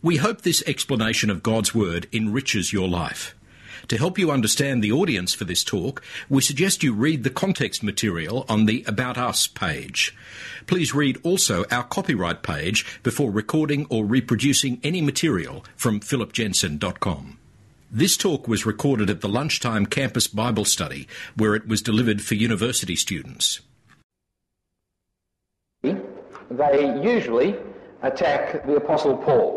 We hope this explanation of God's Word enriches your life. To help you understand the audience for this talk, we suggest you read the context material on the About Us page. Please read also our copyright page before recording or reproducing any material from philipjensen.com. This talk was recorded at the Lunchtime Campus Bible Study, where it was delivered for university students. They usually attack the Apostle Paul.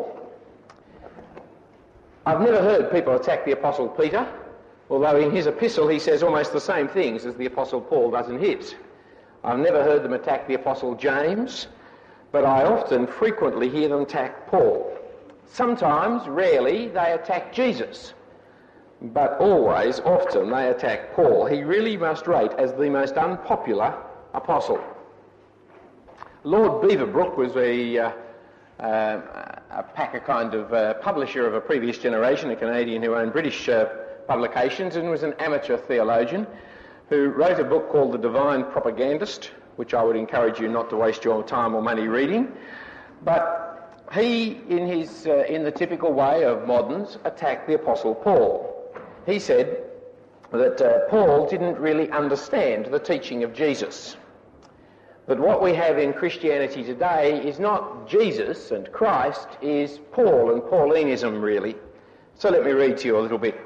I've never heard people attack the Apostle Peter, although in his epistle he says almost the same things as the Apostle Paul does in his. I've never heard them attack the Apostle James, but I often, frequently hear them attack Paul. Sometimes, rarely, they attack Jesus, but always, often, they attack Paul. He really must rate as the most unpopular apostle. Lord Beaverbrook was a kind of publisher of a previous generation, a Canadian who owned British publications, and was an amateur theologian who wrote a book called The Divine Propagandist, which I would encourage you not to waste your time or money reading. But he, in the typical way of moderns, attacked the Apostle Paul. He said that Paul didn't really understand the teaching of Jesus. But what we have in Christianity today is not Jesus and Christ, is Paul and Paulinism, really. So let me read to you a little bit.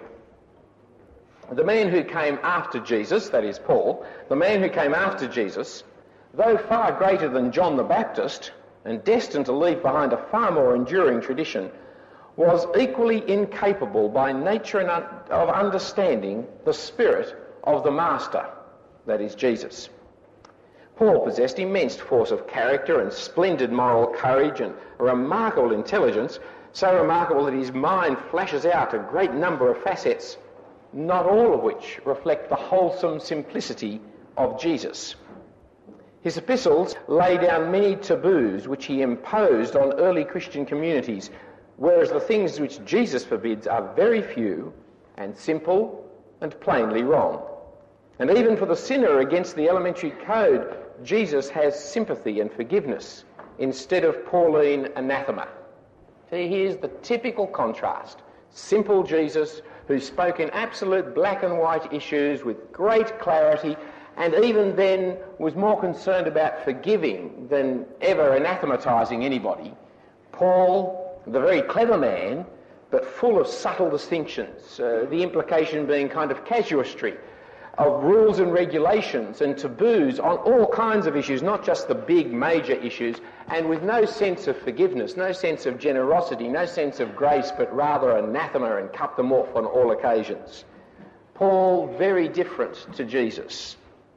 The man who came after Jesus, that is Paul, the man who came after Jesus, though far greater than John the Baptist and destined to leave behind a far more enduring tradition, was equally incapable by nature of understanding the spirit of the Master, that is Jesus. Paul possessed immense force of character and splendid moral courage and a remarkable intelligence, so remarkable that his mind flashes out a great number of facets, not all of which reflect the wholesome simplicity of Jesus. His epistles lay down many taboos which he imposed on early Christian communities, whereas the things which Jesus forbids are very few and simple and plainly wrong. And even for the sinner against the elementary code, Jesus has sympathy and forgiveness instead of Pauline anathema. See, here's the typical contrast. Simple Jesus, who spoke in absolute black and white issues with great clarity, and even then was more concerned about forgiving than ever anathematizing anybody. Paul, the very clever man, but full of subtle distinctions, the implication being kind of casuistry, of rules and regulations and taboos on all kinds of issues, not just the big major issues, and with no sense of forgiveness, no sense of generosity, no sense of grace, but rather anathema and cut them off on all occasions. Paul, very different to Jesus.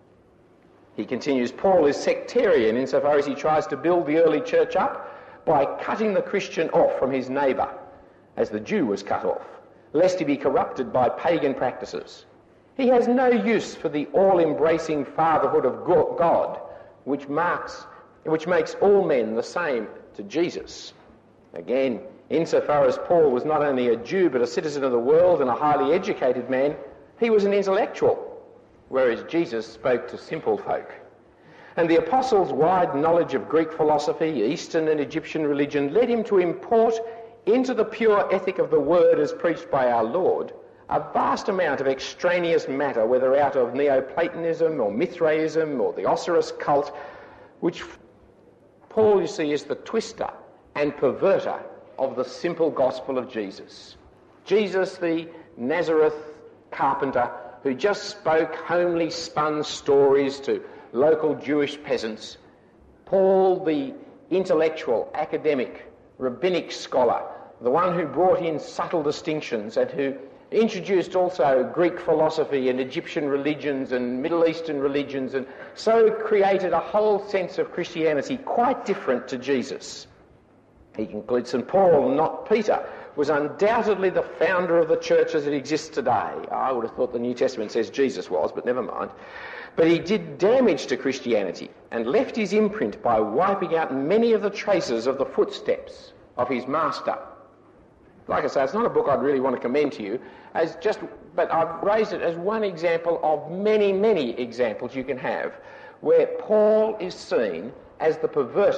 He continues, Paul is sectarian insofar as he tries to build the early church up by cutting the Christian off from his neighbour, as the Jew was cut off, lest he be corrupted by pagan practices. He has no use for the all-embracing fatherhood of God, which makes all men the same to Jesus. Again, insofar as Paul was not only a Jew but a citizen of the world and a highly educated man, he was an intellectual, whereas Jesus spoke to simple folk. And the apostles' wide knowledge of Greek philosophy, Eastern and Egyptian religion, led him to import into the pure ethic of the word as preached by our Lord a vast amount of extraneous matter, whether out of Neoplatonism or Mithraism or the Osiris cult, which Paul, you see, is the twister and perverter of the simple gospel of Jesus. Jesus, the Nazareth carpenter, who just spoke homely spun stories to local Jewish peasants. Paul, the intellectual, academic, rabbinic scholar, the one who brought in subtle distinctions and who introduced also Greek philosophy and Egyptian religions and Middle Eastern religions, and so created a whole sense of Christianity quite different to Jesus. He concludes, St. Paul, not Peter, was undoubtedly the founder of the church as it exists today. I would have thought the New Testament says Jesus was, but never mind. But he did damage to Christianity and left his imprint by wiping out many of the traces of the footsteps of his master. Like I say, it's not a book I'd really want to commend to you, but I've raised it as one example of many, many examples you can have where Paul is seen as the perverter,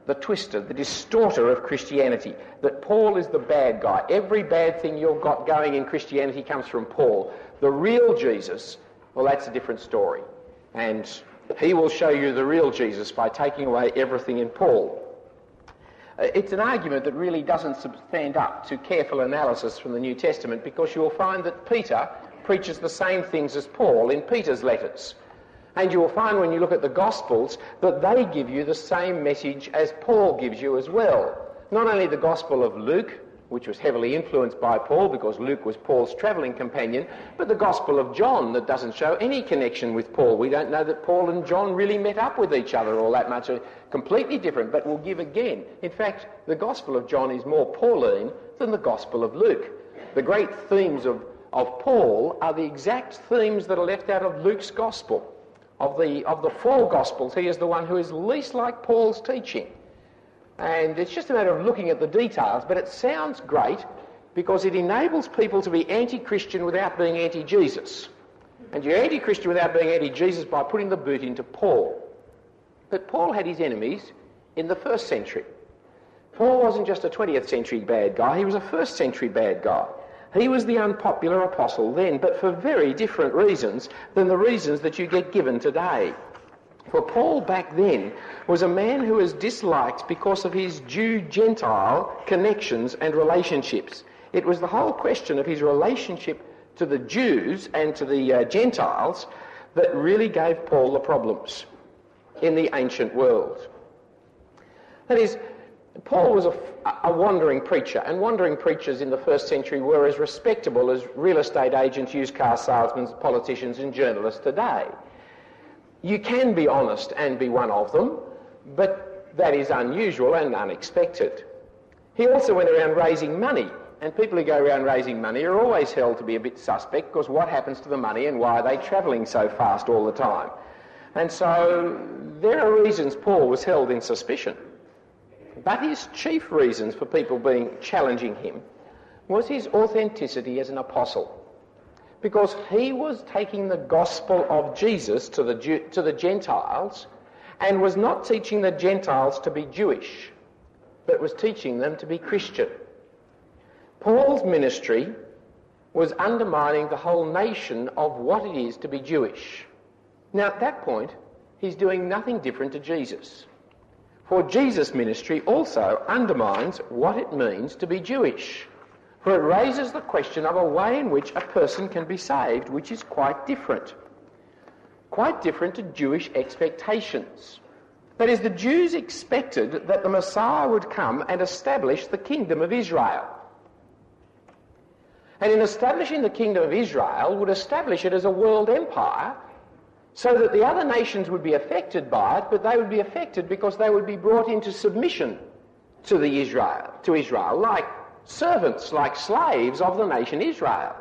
the twister, the distorter of Christianity, that Paul is the bad guy. Every bad thing you've got going in Christianity comes from Paul. The real Jesus, well, that's a different story. And he will show you the real Jesus by taking away everything in Paul. It's an argument that really doesn't stand up to careful analysis from the New Testament, because you'll find that Peter preaches the same things as Paul in Peter's letters. And you'll find when you look at the Gospels that they give you the same message as Paul gives you as well. Not only the Gospel of Luke, which was heavily influenced by Paul because Luke was Paul's travelling companion, but the Gospel of John that doesn't show any connection with Paul. We don't know that Paul and John really met up with each other all that much. Completely different, but we'll give again. In fact, the Gospel of John is more Pauline than the Gospel of Luke. The great themes of Paul are the exact themes that are left out of Luke's Gospel. Of the four Gospels, he is the one who is least like Paul's teaching. And it's just a matter of looking at the details, but it sounds great because it enables people to be anti-Christian without being anti-Jesus. And you're anti-Christian without being anti-Jesus by putting the boot into Paul. But Paul had his enemies in the first century. Paul wasn't just a 20th century bad guy, he was a first century bad guy. He was the unpopular apostle then, but for very different reasons than the reasons that you get given today. For Paul back then was a man who was disliked because of his Jew-Gentile connections and relationships. It was the whole question of his relationship to the Jews and to the Gentiles that really gave Paul the problems in the ancient world. That is, Paul was a wandering preacher, and wandering preachers in the first century were as respectable as real estate agents, used car salesmen, politicians and journalists today. You can be honest and be one of them, but that is unusual and unexpected. He also went around raising money, and people who go around raising money are always held to be a bit suspect, because what happens to the money and why are they travelling so fast all the time? And so there are reasons Paul was held in suspicion. But his chief reasons for people challenging him was his authenticity as an apostle. Because he was taking the gospel of Jesus to the Gentiles and was not teaching the Gentiles to be Jewish, but was teaching them to be Christian. Paul's ministry was undermining the whole nation of what it is to be Jewish. Now, at that point, he's doing nothing different to Jesus. For Jesus' ministry also undermines what it means to be Jewish. For it raises the question of a way in which a person can be saved, which is quite different. Quite different to Jewish expectations. That is, the Jews expected that the Messiah would come and establish the kingdom of Israel. And in establishing the kingdom of Israel, would establish it as a world empire, so that the other nations would be affected by it, but they would be affected because they would be brought into submission to Israel, like servants, like slaves of the nation Israel.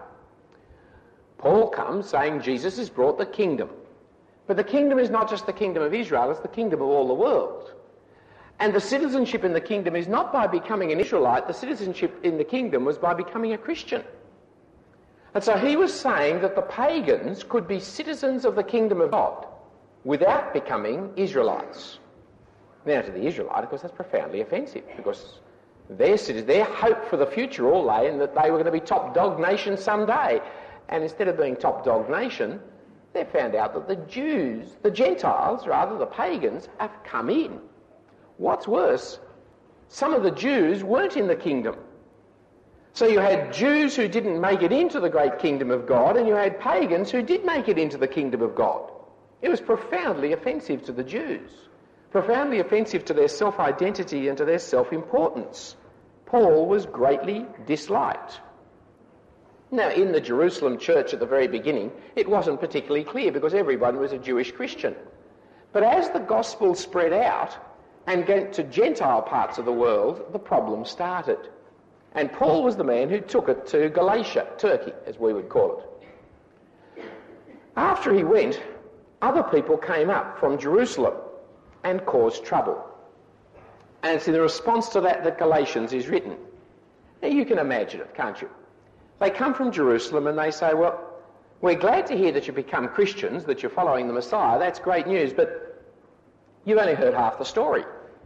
Paul comes saying Jesus has brought the kingdom. But the kingdom is not just the kingdom of Israel, it's the kingdom of all the world. And the citizenship in the kingdom is not by becoming an Israelite, the citizenship in the kingdom was by becoming a Christian. And so he was saying that the pagans could be citizens of the kingdom of God without becoming Israelites. Now, to the Israelite, of course, that's profoundly offensive, because their hope for the future all lay in that they were going to be top dog nation someday. And instead of being top dog nation, they found out that the Jews, the Gentiles, rather, the pagans, have come in. What's worse, some of the Jews weren't in the kingdom. So you had Jews who didn't make it into the great kingdom of God, and you had pagans who did make it into the kingdom of God. It was profoundly offensive to the Jews, profoundly offensive to their self-identity and to their self-importance. Paul was greatly disliked. Now, in the Jerusalem church at the very beginning, it wasn't particularly clear because everyone was a Jewish Christian. But as the gospel spread out and went to Gentile parts of the world, the problem started. And Paul was the man who took it to Galatia, Turkey, as we would call it. After he went, other people came up from Jerusalem and caused trouble. And it's in the response to that Galatians is written. Now you can imagine it, can't you? They come from Jerusalem and they say, well, we're glad to hear that you've become Christians, that you're following the Messiah. That's great news, but you've only heard half the story.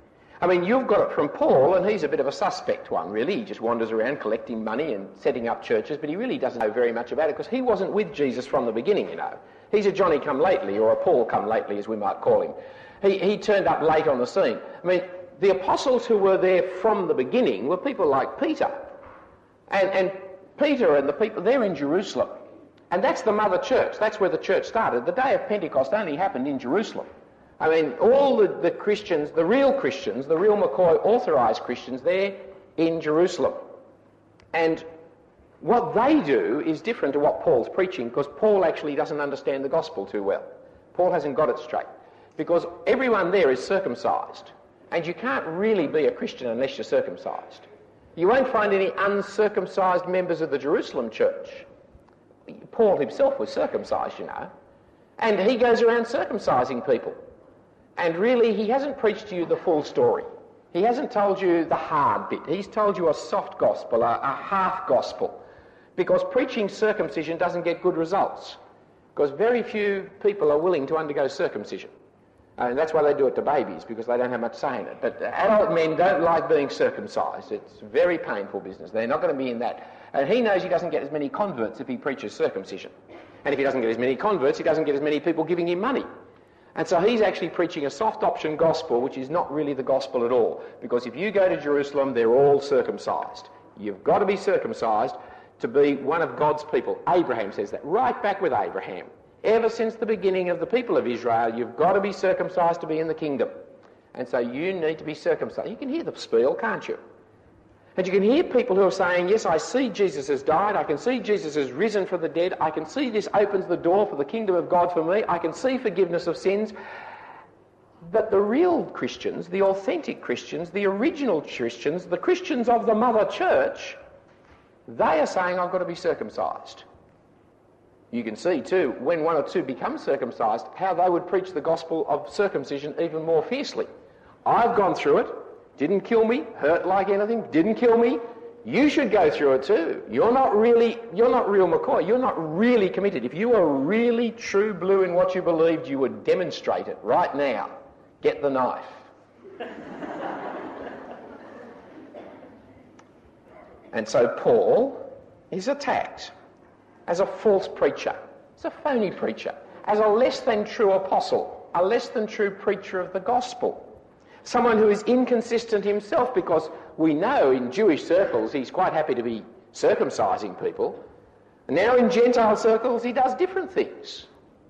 I mean, you've got it from Paul, and he's a bit of a suspect one, really. He just wanders around collecting money and setting up churches, but he really doesn't know very much about it because he wasn't with Jesus from the beginning, you know. He's a Johnny-come-lately, or a Paul-come-lately, as we might call him. He turned up late on the scene. I mean, the apostles who were there from the beginning were people like Peter. And Peter and the people, they're in Jerusalem. And that's the mother church. That's where the church started. The day of Pentecost only happened in Jerusalem. I mean, all the Christians, the real McCoy authorised Christians, they're in Jerusalem. And what they do is different to what Paul's preaching, because Paul actually doesn't understand the gospel too well. Paul hasn't got it straight. Because everyone there is circumcised. And you can't really be a Christian unless you're circumcised. You won't find any uncircumcised members of the Jerusalem church. Paul himself was circumcised, you know. And he goes around circumcising people. And really, he hasn't preached to you the full story. He hasn't told you the hard bit. He's told you a soft gospel, a half gospel. Because preaching circumcision doesn't get good results. Because very few people are willing to undergo circumcision. And that's why they do it to babies, because they don't have much say in it. But adult men don't like being circumcised. It's a very painful business. They're not going to be in that. And he knows he doesn't get as many converts if he preaches circumcision. And if he doesn't get as many converts, he doesn't get as many people giving him money. And so he's actually preaching a soft option gospel, which is not really the gospel at all. Because if you go to Jerusalem, they're all circumcised. You've got to be circumcised to be one of God's people. Abraham says that, right back with Abraham. Ever since the beginning of the people of Israel, you've got to be circumcised to be in the kingdom. And so you need to be circumcised. You can hear the spiel, can't you? And you can hear people who are saying, yes, I see Jesus has died, I can see Jesus has risen from the dead, I can see this opens the door for the kingdom of God for me, I can see forgiveness of sins. But the real Christians, the authentic Christians, the original Christians, the Christians of the mother church, they are saying, I've got to be circumcised. You can see too, when one or two become circumcised, how they would preach the gospel of circumcision even more fiercely. I've gone through it, didn't kill me, hurt like anything, didn't kill me. You should go through it too. You're not real McCoy, you're not really committed. If you were really true blue in what you believed, you would demonstrate it right now. Get the knife. And so Paul is attacked as a false preacher, as a phony preacher, as a less than true apostle, a less than true preacher of the gospel. Someone who is inconsistent himself, because we know in Jewish circles he's quite happy to be circumcising people. And now in Gentile circles he does different things.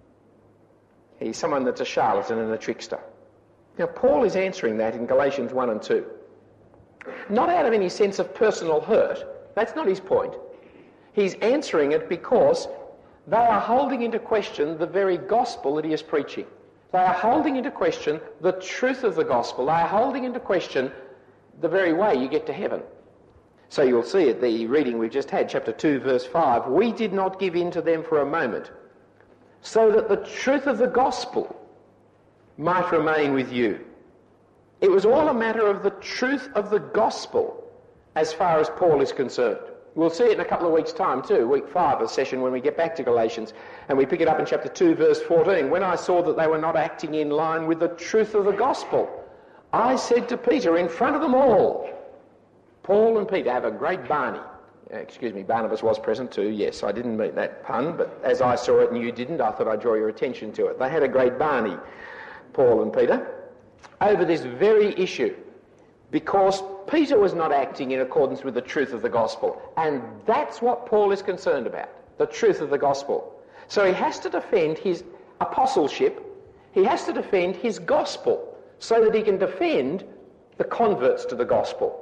He's someone that's a charlatan and a trickster. Now Paul is answering that in Galatians 1 and 2. Not out of any sense of personal hurt. That's not his point. He's answering it because they are holding into question the very gospel that he is preaching. They are holding into question the truth of the gospel. They are holding into question the very way you get to heaven. So you'll see at the reading we've just had, chapter 2, verse 5, we did not give in to them for a moment, so that the truth of the gospel might remain with you. It was all a matter of the truth of the gospel as far as Paul is concerned. We'll see it in a couple of weeks' time too, week 5 of the session when we get back to Galatians, and we pick it up in chapter 2, verse 14. When I saw that they were not acting in line with the truth of the gospel, I said to Peter in front of them all, Paul and Peter have a great Barney. Barnabas was present too, yes, I didn't mean that pun, but as I saw it and you didn't, I thought I'd draw your attention to it. They had a great Barney, Paul and Peter, over this very issue, because Peter was not acting in accordance with the truth of the gospel. And that's what Paul is concerned about, the truth of the gospel. So he has to defend his apostleship, he has to defend his gospel, so that he can defend the converts to the gospel.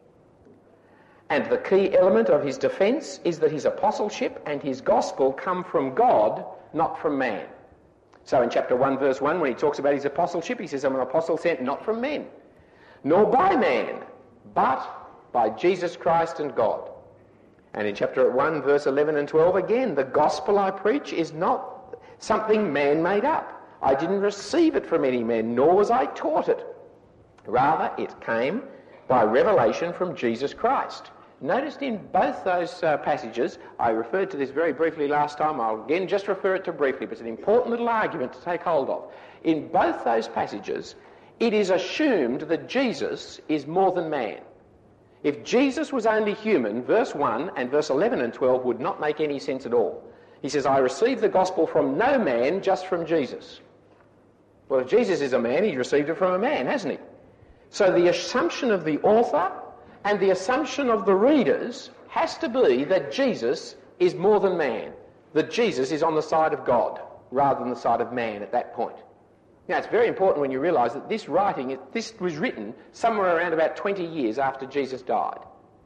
And the key element of his defence is that his apostleship and his gospel come from God, not from man. So in chapter 1, verse 1, when he talks about his apostleship, he says, I'm an apostle sent not from men, nor by man, but by Jesus Christ and God. And in chapter 1, verse 11 and 12, again, the gospel I preach is not something man made up. I didn't receive it from any man, nor was I taught it. Rather, it came by revelation from Jesus Christ. Noticed in both those passages, I referred to this very briefly last time, I'll again just refer it to briefly, but it's an important little argument to take hold of. In both those passages, it is assumed that Jesus is more than man. If Jesus was only human, verse 1 and verse 11 and 12 would not make any sense at all. He says, I received the gospel from no man, just from Jesus. Well, if Jesus is a man, he's received it from a man, hasn't he? So the assumption of the author and the assumption of the readers has to be that Jesus is more than man, that Jesus is on the side of God rather than the side of man at that point. Now, it's very important when you realise that this was written somewhere around about 20 years after Jesus died.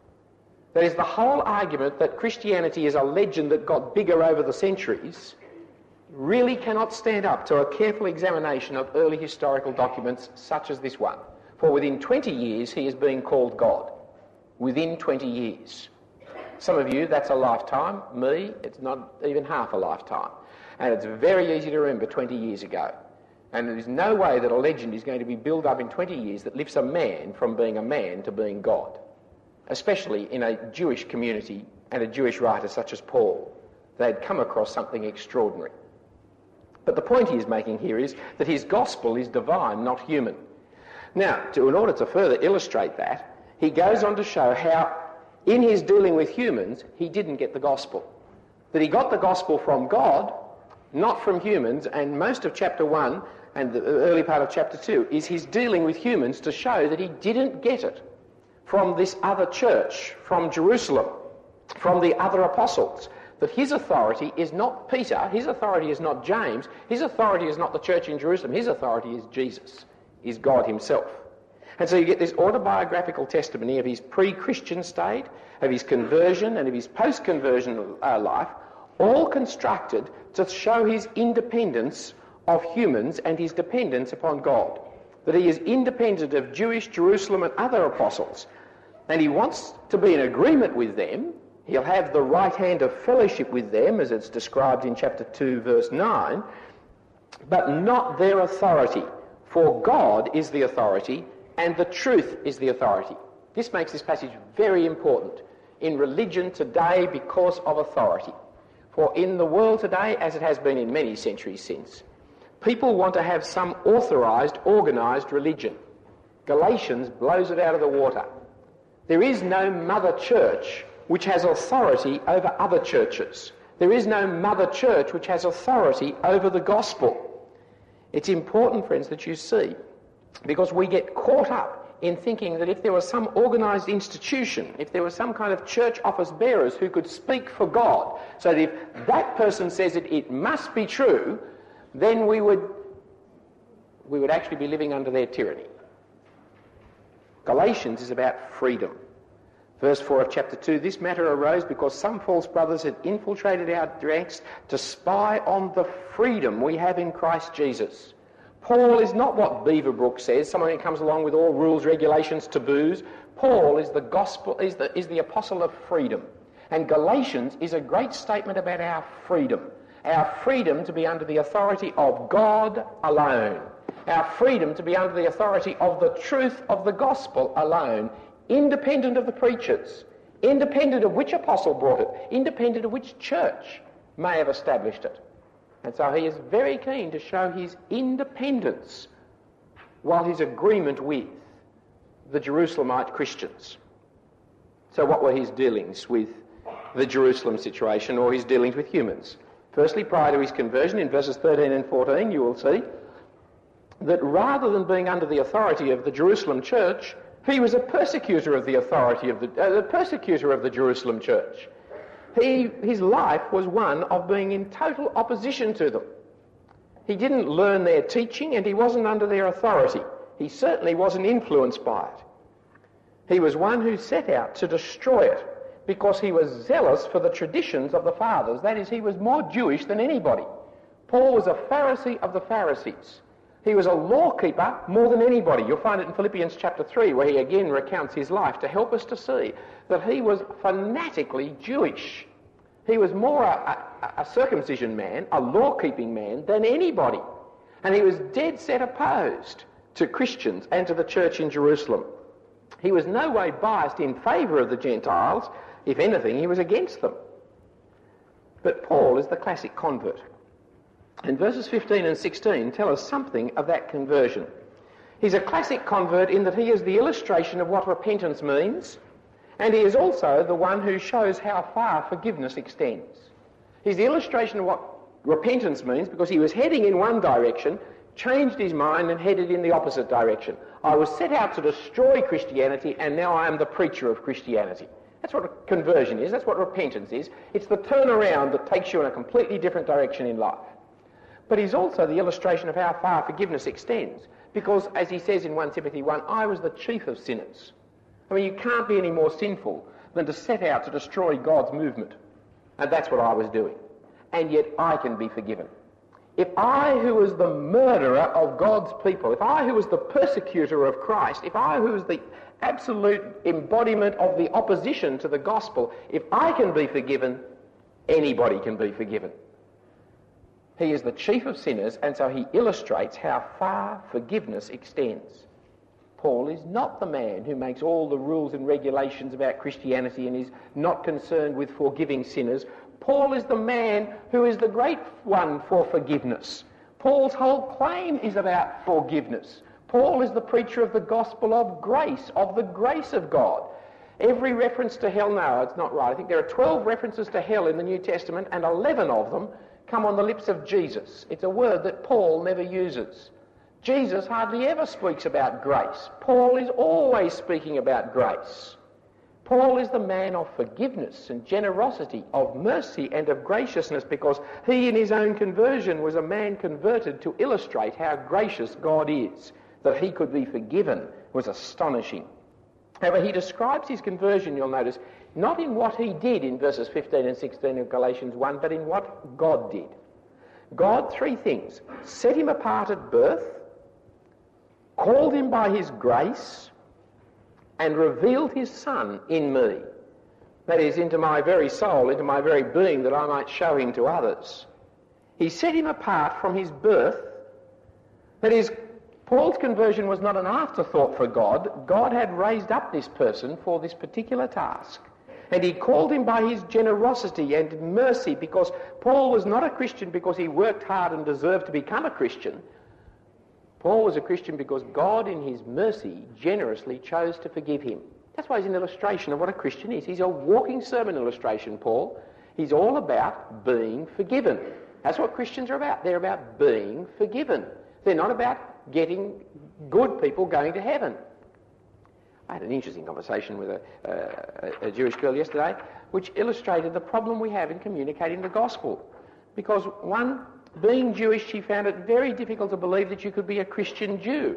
That is, the whole argument that Christianity is a legend that got bigger over the centuries really cannot stand up to a careful examination of early historical documents such as this one. For within 20 years, he is being called God. Within 20 years. Some of you, that's a lifetime. Me, it's not even half a lifetime. And it's very easy to remember 20 years ago. And there is no way that a legend is going to be built up in 20 years that lifts a man from being a man to being God, especially in a Jewish community and a Jewish writer such as Paul. They'd come across something extraordinary. But the point he is making here is that his gospel is divine, not human. Now, in order to further illustrate that, he goes on to show how, in his dealing with humans, he didn't get the gospel. That he got the gospel from God, not from humans, and most of chapter 1 and the early part of chapter 2 is his dealing with humans to show that he didn't get it from this other church, from Jerusalem, from the other apostles. That his authority is not Peter, his authority is not James, his authority is not the church in Jerusalem, his authority is Jesus, is God himself. And so you get this autobiographical testimony of his pre-Christian state, of his conversion and of his post-conversion life, all constructed to show his independence of humans and his dependence upon God. That he is independent of Jewish, Jerusalem and other apostles. And he wants to be in agreement with them. He'll have the right hand of fellowship with them, as it's described in chapter 2, verse 9, but not their authority. For God is the authority, and the truth is the authority. This makes this passage very important in religion today because of authority. For in the world today, as it has been in many centuries since, people want to have some authorised, organised religion. Galatians blows it out of the water. There is no mother church which has authority over other churches. There is no mother church which has authority over the gospel. It's important, friends, that you see, because we get caught up in thinking that if there was some organised institution, if there was some kind of church office bearers who could speak for God, so that if that person says it must be true, then we would actually be living under their tyranny. Galatians is about freedom. Verse 4 of chapter 2, this matter arose because some false brothers had infiltrated our ranks to spy on the freedom we have in Christ Jesus. Paul is not what Beaverbrook says, someone who comes along with all rules, regulations, taboos. Paul is the gospel, is the apostle of freedom. And Galatians is a great statement about our freedom to be under the authority of God alone, our freedom to be under the authority of the truth of the gospel alone, independent of the preachers, independent of which apostle brought it, independent of which church may have established it. And so he is very keen to show his independence while his agreement with the Jerusalemite Christians. So what were his dealings with the Jerusalem situation, or his dealings with humans? Firstly, prior to his conversion, in verses 13 and 14, you will see that rather than being under the authority of the Jerusalem church, he was a persecutor of the authority of the persecutor of the Jerusalem church. His life was one of being in total opposition to them. He didn't learn their teaching and he wasn't under their authority. He certainly wasn't influenced by it. He was one who set out to destroy it because he was zealous for the traditions of the fathers. That is, he was more Jewish than anybody. Paul was a Pharisee of the Pharisees. He was a lawkeeper more than anybody. You'll find it in Philippians chapter 3, where he again recounts his life to help us to see that he was fanatically Jewish. He was more a circumcision man, a law-keeping man, than anybody. And he was dead set opposed to Christians and to the church in Jerusalem. He was no way biased in favour of the Gentiles. If anything, he was against them. But Paul is the classic convert. And verses 15 and 16 tell us something of that conversion. He's a classic convert in that he is the illustration of what repentance means, and he is also the one who shows how far forgiveness extends. He's the illustration of what repentance means because he was heading in one direction, changed his mind and headed in the opposite direction. I was set out to destroy Christianity, and now I am the preacher of Christianity. That's what conversion is. That's what repentance is. It's the turnaround that takes you in a completely different direction in life. But he's also the illustration of how far forgiveness extends because, as he says in 1 Timothy 1, I was the chief of sinners. I mean, you can't be any more sinful than to set out to destroy God's movement. And that's what I was doing. And yet I can be forgiven. If I, who was the murderer of God's people, if I, who was the persecutor of Christ, if I, who was the absolute embodiment of the opposition to the gospel, if I can be forgiven, anybody can be forgiven. He is the chief of sinners, and so he illustrates how far forgiveness extends. Paul is not the man who makes all the rules and regulations about Christianity and is not concerned with forgiving sinners. Paul is the man who is the great one for forgiveness. Paul's whole claim is about forgiveness. Paul is the preacher of the gospel of grace of God. Every reference to hell, no, it's not right. I think there are 12 references to hell in the New Testament, and 11 of them come on the lips of Jesus. It's a word that Paul never uses. Jesus hardly ever speaks about grace. Paul is always speaking about grace. Paul is the man of forgiveness and generosity, of mercy and of graciousness, because he in his own conversion was a man converted to illustrate how gracious God is. That he could be forgiven was astonishing. However, he describes his conversion, you'll notice, not in what he did in verses 15 and 16 of Galatians 1, but in what God did. God, three things: set him apart at birth, called him by his grace, and revealed his Son in me. That is, into my very soul, into my very being, that I might show him to others. He set him apart from his birth. That is, Paul's conversion was not an afterthought for God. God had raised up this person for this particular task. And he called him by his generosity and mercy, because Paul was not a Christian because he worked hard and deserved to become a Christian. Paul was a Christian because God in his mercy generously chose to forgive him. That's why he's an illustration of what a Christian is. He's a walking sermon illustration, Paul. He's all about being forgiven. That's what Christians are about. They're about being forgiven. They're not about getting good people going to heaven. I had an interesting conversation with a Jewish girl yesterday, which illustrated the problem we have in communicating the gospel. Because one, being Jewish, she found it very difficult to believe that you could be a Christian Jew.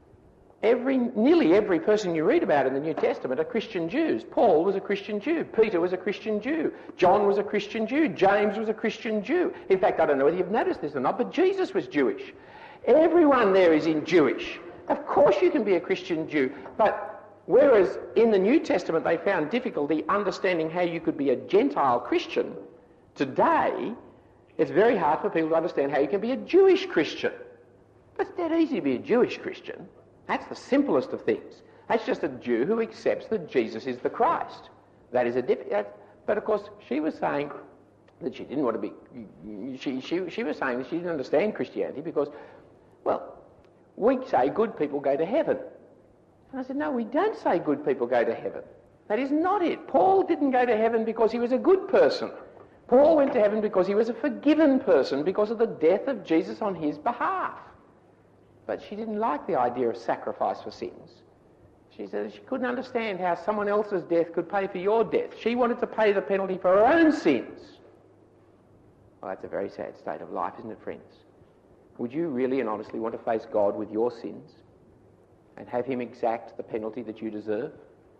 Nearly every person you read about in the New Testament are Christian Jews. Paul was a Christian Jew. Peter was a Christian Jew. John was a Christian Jew. James was a Christian Jew. In fact, I don't know whether you've noticed this or not, but Jesus was Jewish. Everyone there is in Jewish. Of course you can be a Christian Jew, but whereas in the New Testament they found difficulty understanding how you could be a Gentile Christian, today it's very hard for people to understand how you can be a Jewish Christian. But it's dead easy to be a Jewish Christian. That's the simplest of things. That's just a Jew who accepts that Jesus is the Christ. That is but of course she was saying that she didn't want to be... She was saying that she didn't understand Christianity because, well, we say good people go to heaven. And I said, no, we don't say good people go to heaven. That is not it. Paul didn't go to heaven because he was a good person. Paul went to heaven because he was a forgiven person because of the death of Jesus on his behalf. But she didn't like the idea of sacrifice for sins. She said she couldn't understand how someone else's death could pay for your death. She wanted to pay the penalty for her own sins. Well, that's a very sad state of life, isn't it, friends? Would you really and honestly want to face God with your sins and have him exact the penalty that you deserve?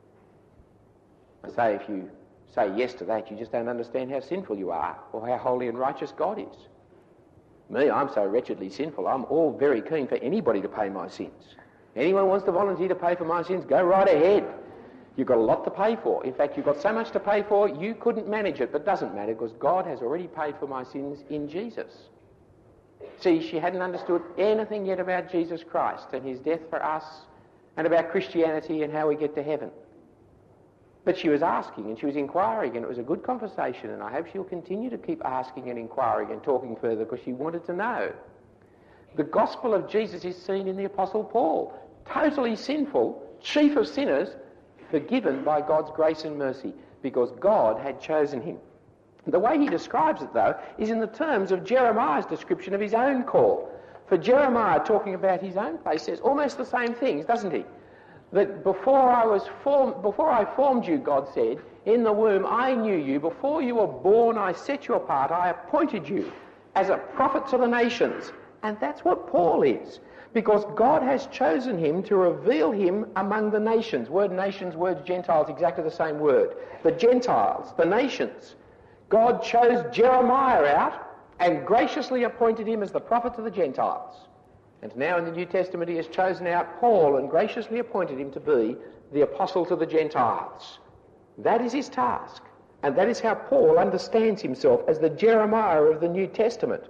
I say if you say yes to that, you just don't understand how sinful you are or how holy and righteous God is. Me, I'm so wretchedly sinful, I'm all very keen for anybody to pay my sins. Anyone wants to volunteer to pay for my sins, go right ahead. You've got a lot to pay for. In fact, you've got so much to pay for, you couldn't manage it, but it doesn't matter because God has already paid for my sins in Jesus. See, she hadn't understood anything yet about Jesus Christ and his death for us and about Christianity and how we get to heaven. But she was asking and she was inquiring, and it was a good conversation, and I hope she'll continue to keep asking and inquiring and talking further because she wanted to know. The gospel of Jesus is seen in the Apostle Paul. totally sinful, chief of sinners, forgiven by God's grace and mercy because God had chosen him. The way he describes it, though, is in the terms of Jeremiah's description of his own call. For Jeremiah, talking about his own place, says almost the same things, doesn't he? That before I formed you, God said, in the womb I knew you. Before you were born, I set you apart. I appointed you as a prophet to the nations. And that's what Paul is. Because God has chosen him to reveal him among the nations. Word nations, word Gentiles, exactly the same word. The Gentiles, the nations. God chose Jeremiah out and graciously appointed him as the prophet to the Gentiles. And now in the New Testament he has chosen out Paul and graciously appointed him to be the apostle to the Gentiles. That is his task. And that is how Paul understands himself as the Jeremiah of the New Testament.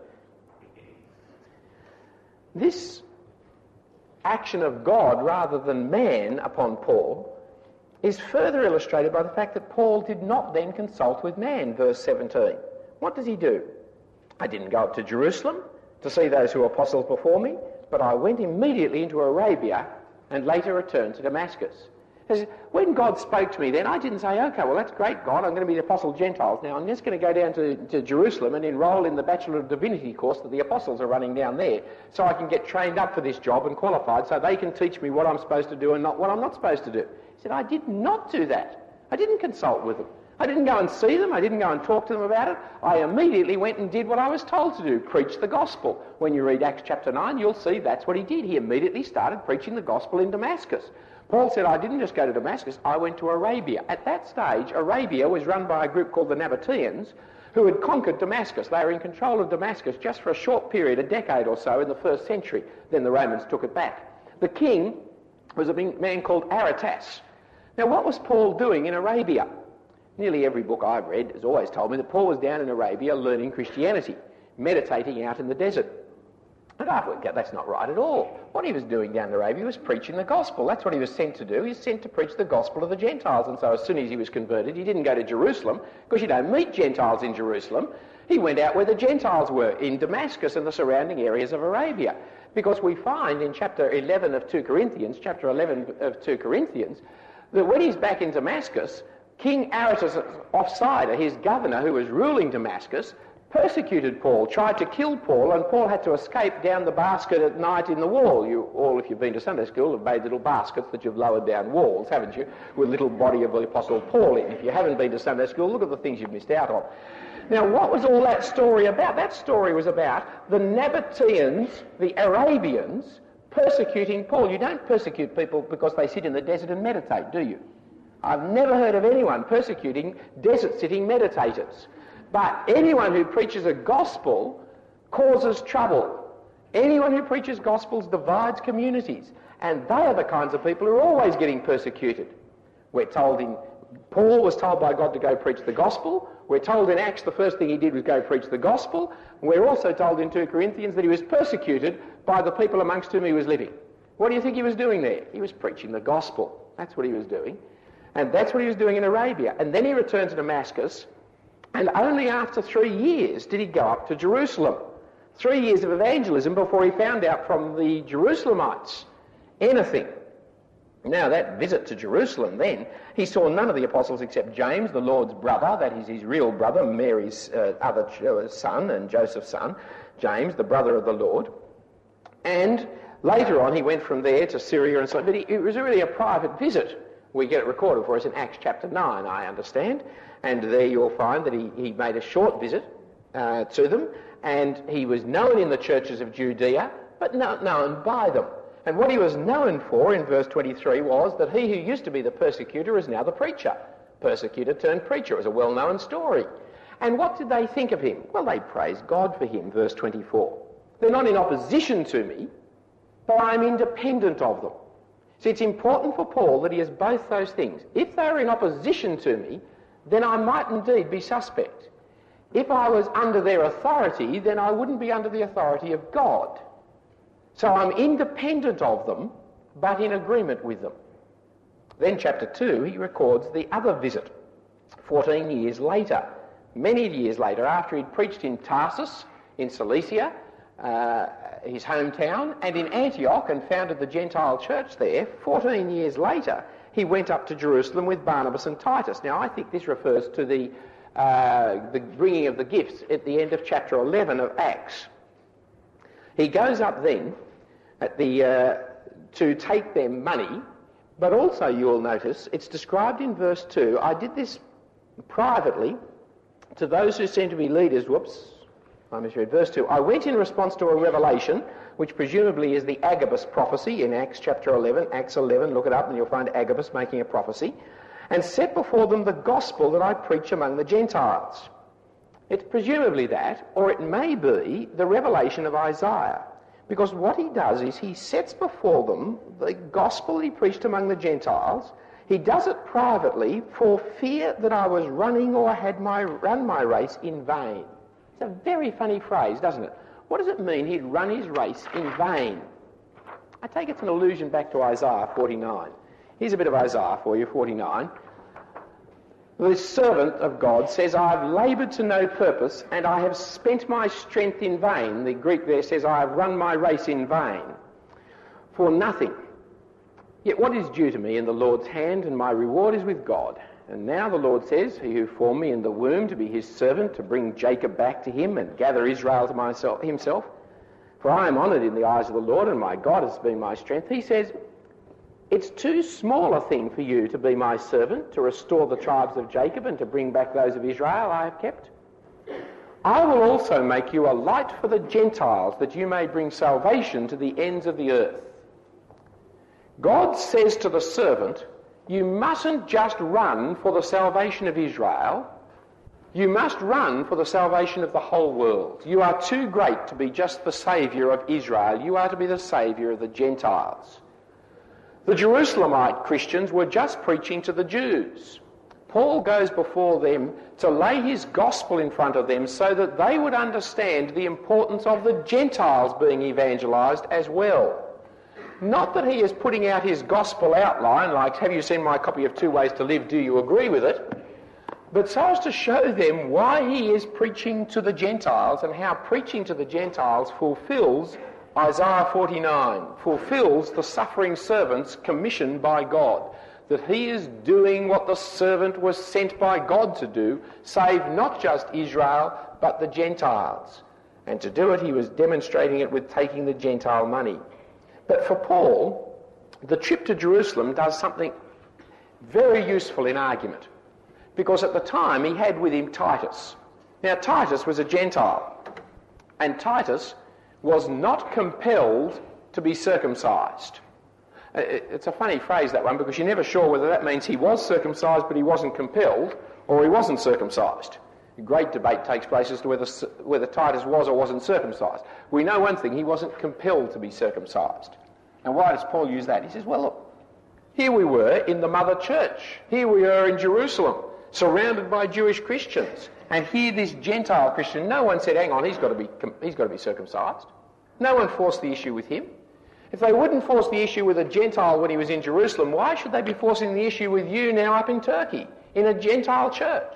This action of God rather than man upon Paul is further illustrated by the fact that Paul did not then consult with man, verse 17. What does he do? I didn't go up to Jerusalem to see those who were apostles before me, but I went immediately into Arabia and later returned to Damascus. When God spoke to me then, I didn't say, okay, well that's great, God, I'm going to be the Apostle Gentiles. Now I'm just going to go down to Jerusalem and enrol in the Bachelor of Divinity course that the apostles are running down there so I can get trained up for this job and qualified so they can teach me what I'm supposed to do and not what I'm not supposed to do. He said, I did not do that. I didn't consult with them. I didn't go and see them. I didn't go and talk to them about it. I immediately went and did what I was told to do, preach the gospel. When you read Acts chapter 9, you'll see that's what he did. He immediately started preaching the gospel in Damascus. Paul said, I didn't just go to Damascus, I went to Arabia. At that stage, Arabia was run by a group called the Nabateans, who had conquered Damascus. They were in control of Damascus just for a short period, a decade or so in the 1st century. Then the Romans took it back. The king was a man called Aretas. Now, what was Paul doing in Arabia? Nearly every book I've read has always told me that Paul was down in Arabia learning Christianity, meditating out in the desert. And I thought, that's not right at all. What he was doing down in Arabia was preaching the gospel. That's what he was sent to do. He was sent to preach the gospel of the Gentiles. And so as soon as he was converted, he didn't go to Jerusalem, because you don't meet Gentiles in Jerusalem. He went out where the Gentiles were, in Damascus and the surrounding areas of Arabia. Because we find in chapter 11 of 2 Corinthians, that when he's back in Damascus, King Aretas of Sidon, his governor who was ruling Damascus, persecuted Paul, tried to kill Paul, and Paul had to escape down the basket at night in the wall. You all, if you've been to Sunday school, have made little baskets that you've lowered down walls, haven't you, with a little body of the Apostle Paul in. If you haven't been to Sunday school, look at the things you've missed out on. Now, what was all that story about? That story was about the Nabateans, the Arabians, persecuting Paul. You don't persecute people because they sit in the desert and meditate, do you? I've never heard of anyone persecuting desert-sitting meditators. But anyone who preaches a gospel causes trouble. Anyone who preaches gospels divides communities. And they are the kinds of people who are always getting persecuted. We're told Paul was told by God to go preach the gospel. We're told in Acts the first thing he did was go preach the gospel. We're also told in 2 Corinthians that he was persecuted by the people amongst whom he was living. What do you think he was doing there? He was preaching the gospel. That's what he was doing. And that's what he was doing in Arabia. And then he returned to Damascus. And only after 3 years did he go up to Jerusalem. 3 years of evangelism before he found out from the Jerusalemites anything. Now, that visit to Jerusalem then, he saw none of the apostles except James, the Lord's brother, that is his real brother, Mary's other son and Joseph's son, James, the brother of the Lord. And later on he went from there to Syria and so on. But it was really a private visit. We get it recorded for us in Acts chapter 9, I understand. And there you'll find that he made a short visit to them, and he was known in the churches of Judea, but not known by them. And what he was known for in verse 23 was that he who used to be the persecutor is now the preacher. Persecutor turned preacher. It was a well-known story. And what did they think of him? Well, they praised God for him, verse 24. They're not in opposition to me, but I'm independent of them. See, it's important for Paul that he has both those things. If they were in opposition to me, then I might indeed be suspect. If I was under their authority, then I wouldn't be under the authority of God. So I'm independent of them, but in agreement with them. Then chapter 2, he records the other visit, 14 years later. Many years later, after he'd preached in Tarsus, in Cilicia, his hometown, and in Antioch, and founded the Gentile church there. 14 years later, he went up to Jerusalem with Barnabas and Titus. Now, I think this refers to the bringing of the gifts at the end of chapter 11 of Acts. He goes up then at to take them money, but also you will notice it's described in verse 2. I did this privately to those who seem to be leaders. I misread verse 2. I went in response to a revelation, which presumably is the Agabus prophecy in Acts chapter 11. Acts 11, look it up and you'll find Agabus making a prophecy, and set before them the gospel that I preach among the Gentiles. It's presumably that, or it may be the revelation of Isaiah, because what he does is he sets before them the gospel he preached among the Gentiles. He does it privately for fear that I was running or had run my race in vain. It's a very funny phrase, doesn't it? What does it mean he'd run his race in vain? I take it's an allusion back to Isaiah 49. Here's a bit of Isaiah for you, 49. This servant of God says, I have laboured to no purpose, and I have spent my strength in vain. The Greek there says, I have run my race in vain, for nothing. Yet what is due to me in the Lord's hand, and my reward is with God. And now the Lord says, he who formed me in the womb to be his servant, to bring Jacob back to him and gather Israel to himself. For I am honoured in the eyes of the Lord, and my God has been my strength. He says, it's too small a thing for you to be my servant, to restore the tribes of Jacob and to bring back those of Israel I have kept. I will also make you a light for the Gentiles, that you may bring salvation to the ends of the earth. God says to the servant, you mustn't just run for the salvation of Israel, you must run for the salvation of the whole world. You are too great to be just the saviour of Israel, you are to be the saviour of the Gentiles. The Jerusalemite Christians were just preaching to the Jews. Paul goes before them to lay his gospel in front of them so that they would understand the importance of the Gentiles being evangelised as well. Not that he is putting out his gospel outline, like, have you seen my copy of 2 Ways to Live, do you agree with it? But so as to show them why he is preaching to the Gentiles and how preaching to the Gentiles fulfills Isaiah 49, fulfills the suffering servant's commission by God, that he is doing what the servant was sent by God to do, save not just Israel, but the Gentiles. And to do it, he was demonstrating it with taking the Gentile money. But for Paul, the trip to Jerusalem does something very useful in argument, because at the time he had with him Titus. Now, Titus was a Gentile, and Titus was not compelled to be circumcised. It's a funny phrase, that one, because you're never sure whether that means he was circumcised but he wasn't compelled, or he wasn't circumcised. A great debate takes place as to whether Titus was or wasn't circumcised. We know one thing, he wasn't compelled to be circumcised. And why does Paul use that? He says, well, look, here we were in the mother church. Here we are in Jerusalem, surrounded by Jewish Christians. And here this Gentile Christian, no one said, hang on, he's got to be circumcised. No one forced the issue with him. If they wouldn't force the issue with a Gentile when he was in Jerusalem, why should they be forcing the issue with you now up in Turkey, in a Gentile church?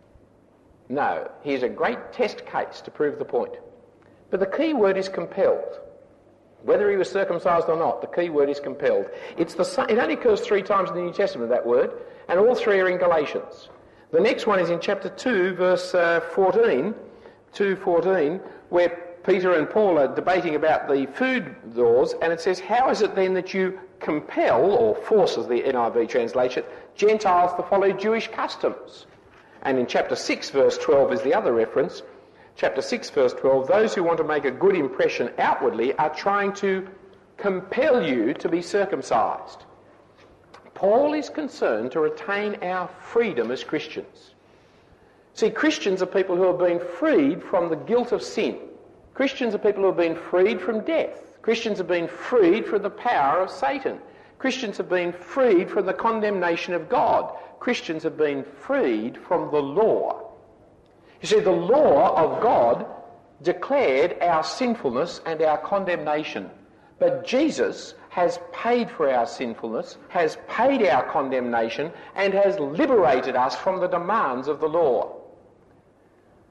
No, here's a great test case to prove the point. But the key word is compelled. Whether he was circumcised or not, the key word is compelled. It only occurs 3 times in the New Testament, that word, and all 3 are in Galatians. The next one is in chapter 2, verse 14, 2:14, where Peter and Paul are debating about the food laws, and it says, how is it then that you compel, or force as the NIV translates it, Gentiles to follow Jewish customs? And in chapter 6, verse 12 is the other reference. Chapter 6, verse 12, those who want to make a good impression outwardly are trying to compel you to be circumcised. Paul is concerned to retain our freedom as Christians. See, Christians are people who have been freed from the guilt of sin. Christians are people who have been freed from death. Christians have been freed from the power of Satan. Christians have been freed from the condemnation of God. Christians have been freed from the law. You see, the law of God declared our sinfulness and our condemnation. But Jesus has paid for our sinfulness, has paid our condemnation, and has liberated us from the demands of the law.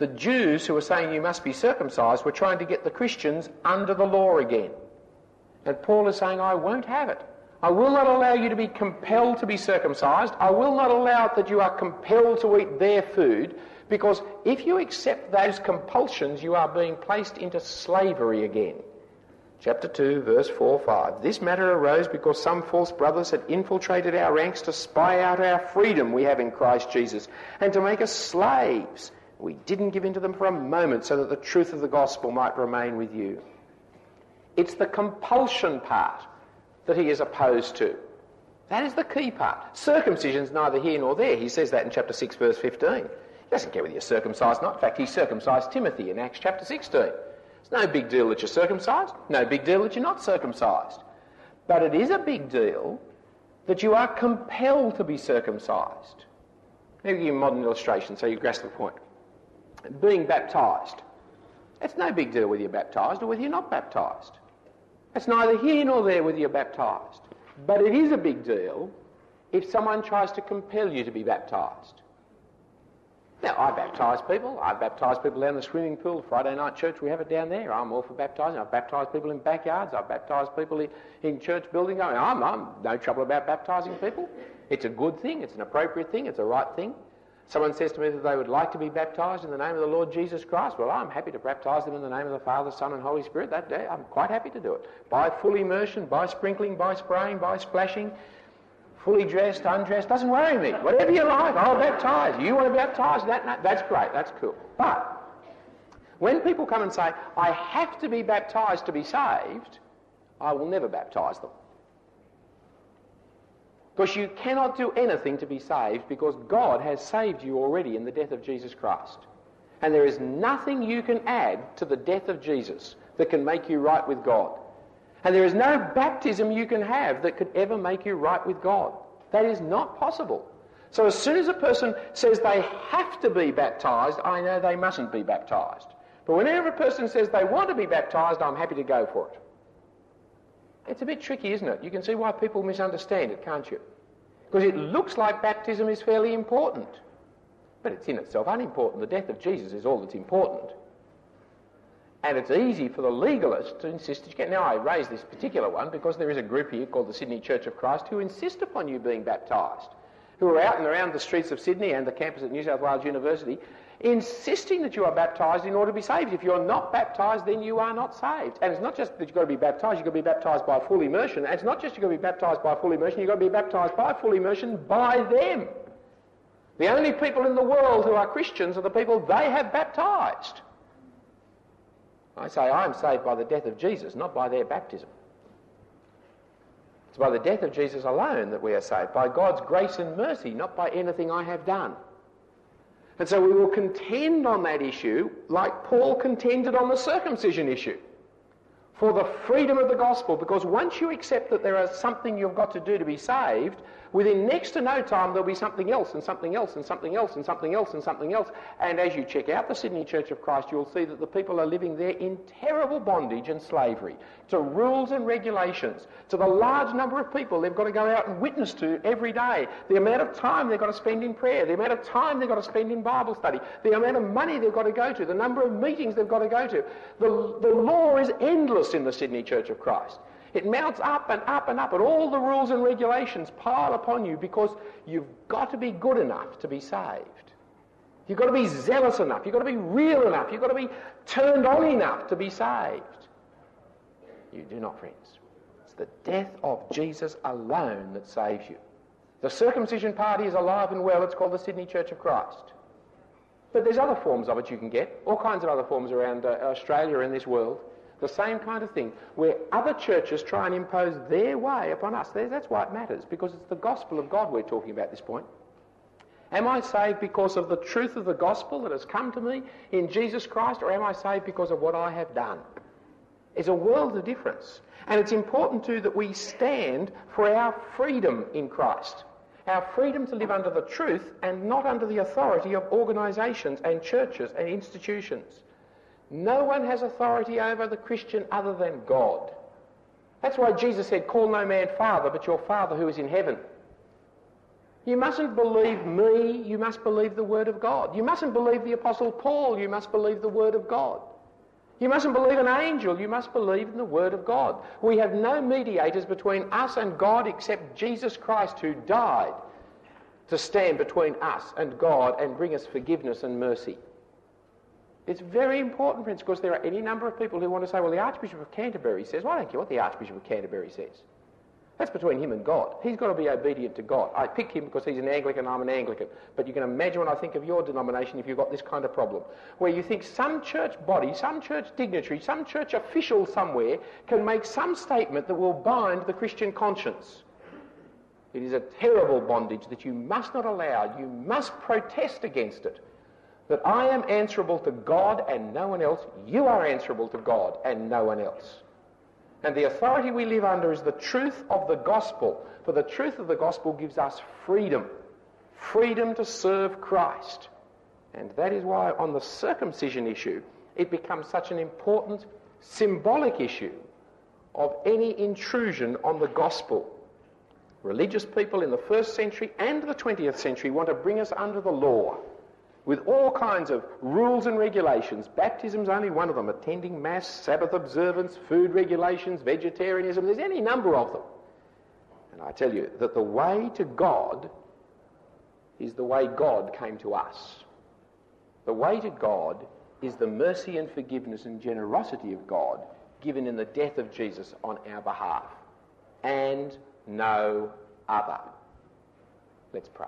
The Jews who were saying you must be circumcised were trying to get the Christians under the law again. And Paul is saying, I won't have it. I will not allow you to be compelled to be circumcised. I will not allow it that you are compelled to eat their food, because if you accept those compulsions, you are being placed into slavery again. Chapter 2, verse 4-5. This matter arose because some false brothers had infiltrated our ranks to spy out our freedom we have in Christ Jesus and to make us slaves. We didn't give in to them for a moment so that the truth of the gospel might remain with you. It's the compulsion part that he is opposed to. That is the key part. Circumcision's neither here nor there. He says that in chapter 6, verse 15. He doesn't care whether you're circumcised or not. In fact, he circumcised Timothy in Acts chapter 16. It's no big deal that you're circumcised. No big deal that you're not circumcised. But it is a big deal that you are compelled to be circumcised. Let me give you a modern illustration so you grasp the point. Being baptised. It's no big deal whether you're baptised or whether you're not baptised. It's neither here nor there whether you're baptised. But it is a big deal if someone tries to compel you to be baptised. Now, I baptise people. I baptise people down the swimming pool, Friday night church, we have it down there. I'm all for baptising. I've baptised people in backyards. I've baptised people in church buildings. I'm no trouble about baptising people. It's a good thing. It's an appropriate thing. It's a right thing. Someone says to me that they would like to be baptised in the name of the Lord Jesus Christ. Well, I'm happy to baptise them in the name of the Father, Son and Holy Spirit that day. I'm quite happy to do it. By full immersion, by sprinkling, by spraying, by splashing, fully dressed, undressed, doesn't worry me. Whatever you like, I'll baptise. You want to baptise? That's great, that's cool. But when people come and say, I have to be baptised to be saved, I will never baptise them. Because you cannot do anything to be saved, because God has saved you already in the death of Jesus Christ. And there is nothing you can add to the death of Jesus that can make you right with God. And there is no baptism you can have that could ever make you right with God. That is not possible. So as soon as a person says they have to be baptised, I know they mustn't be baptised. But whenever a person says they want to be baptised, I'm happy to go for it. It's a bit tricky, isn't it? You can see why people misunderstand it, can't you? Because it looks like baptism is fairly important. But it's in itself unimportant. The death of Jesus is all that's important. And it's easy for the legalist to insist that you can. Now, I raise this particular one because there is a group here called the Sydney Church of Christ who insist upon you being baptised, who are out and around the streets of Sydney and the campus at New South Wales University, insisting that you are baptised in order to be saved. If you're not baptised, then you are not saved. And it's not just that you've got to be baptised, you've got to be baptised by full immersion. And it's not just you've got to be baptised by full immersion, you've got to be baptised by full immersion by them. The only people in the world who are Christians are the people they have baptised. I say I am saved by the death of Jesus, not by their baptism. It's by the death of Jesus alone that we are saved, by God's grace and mercy, not by anything I have done. And so we will contend on that issue like Paul contended on the circumcision issue, for the freedom of the gospel, because once you accept that there is something you've got to do to be saved, within next to no time there'll be something else and something else and something else and something else and something else. And as you check out the Sydney Church of Christ, you'll see that the people are living there in terrible bondage and slavery to rules and regulations, to the large number of people they've got to go out and witness to every day, the amount of time they've got to spend in prayer, the amount of time they've got to spend in Bible study, the amount of money they've got to go to, the number of meetings they've got to go to. The law is endless in the Sydney Church of Christ. It mounts up and up and up, and all the rules and regulations pile upon you because you've got to be good enough to be saved. You've got to be zealous enough. You've got to be real enough. You've got to be turned on enough to be saved. You do not, friends. It's the death of Jesus alone that saves you. The circumcision party is alive and well. It's called the Sydney Church of Christ. But there's other forms of it you can get, all kinds of other forms around Australia and this world. The same kind of thing, where other churches try and impose their way upon us. That's why it matters, because it's the gospel of God we're talking about at this point. Am I saved because of the truth of the gospel that has come to me in Jesus Christ, or am I saved because of what I have done? It's a world of difference. And it's important too that we stand for our freedom in Christ. Our freedom to live under the truth and not under the authority of organisations and churches and institutions. No one has authority over the Christian other than God. That's why Jesus said, call no man father but your Father who is in heaven. You mustn't believe me, you must believe the Word of God. You mustn't believe the Apostle Paul, you must believe the Word of God. You mustn't believe an angel, you must believe in the Word of God. We have no mediators between us and God except Jesus Christ, who died to stand between us and God and bring us forgiveness and mercy. It's very important, friends, because there are any number of people who want to say, well, the Archbishop of Canterbury says, well, I don't care what the Archbishop of Canterbury says. That's between him and God. He's got to be obedient to God. I pick him because he's an Anglican, I'm an Anglican. But you can imagine when I think of your denomination if you've got this kind of problem, where you think some church body, some church dignitary, some church official somewhere can make some statement that will bind the Christian conscience. It is a terrible bondage that you must not allow. You must protest against it. That I am answerable to God and no one else. You are answerable to God and no one else. And the authority we live under is the truth of the gospel. For the truth of the gospel gives us freedom. Freedom to serve Christ. And that is why on the circumcision issue, it becomes such an important symbolic issue of any intrusion on the gospel. Religious people in the 1st century and the 20th century want to bring us under the law, with all kinds of rules and regulations. Baptism's only one of them. Attending Mass, Sabbath observance, food regulations, vegetarianism. There's any number of them. And I tell you that the way to God is the way God came to us. The way to God is the mercy and forgiveness and generosity of God given in the death of Jesus on our behalf. And no other. Let's pray.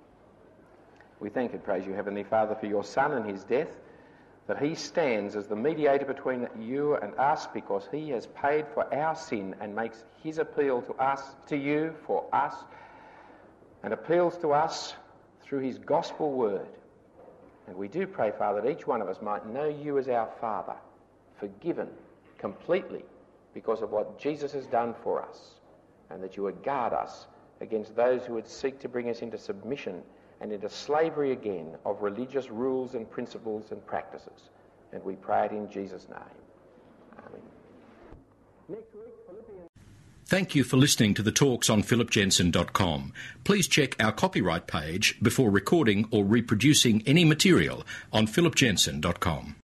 We thank and praise you, Heavenly Father, for your Son and his death, that he stands as the mediator between you and us because he has paid for our sin and makes his appeal to us, to you, for us, and appeals to us through his gospel word. And we do pray, Father, that each one of us might know you as our Father, forgiven completely because of what Jesus has done for us, and that you would guard us against those who would seek to bring us into submission and into slavery again of religious rules and principles and practices. And we pray it in Jesus' name. Amen. Next week, Philippians. Thank you for listening to the talks on philipjensen.com. Please check our copyright page before recording or reproducing any material on philipjensen.com.